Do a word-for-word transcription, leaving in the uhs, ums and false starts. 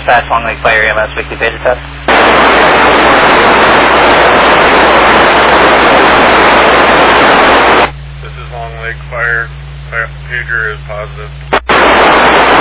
dispatch, Long Lake Fire, E M S, weekly pager test. This is Long Lake Fire. Pager is positive.